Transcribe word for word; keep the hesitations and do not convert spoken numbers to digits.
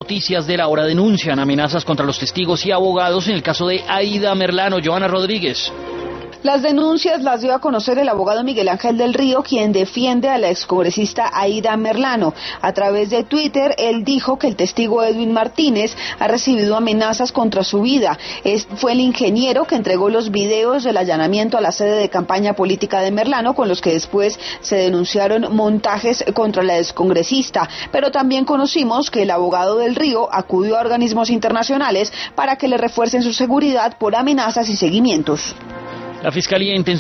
Noticias de la hora denuncian amenazas contra los testigos y abogados en el caso de Aida Merlano. Joana Rodríguez. Las denuncias las dio a conocer el abogado Miguel Ángel del Río, quien defiende a la excongresista Aida Merlano. A través de Twitter, él dijo que el testigo Edwin Martínez ha recibido amenazas contra su vida. Es, fue el ingeniero que entregó los videos del allanamiento a la sede de campaña política de Merlano, con los que después se denunciaron montajes contra la excongresista. Pero también conocimos que el abogado del Río acudió a organismos internacionales para que le refuercen su seguridad por amenazas y seguimientos. La Fiscalía intensificó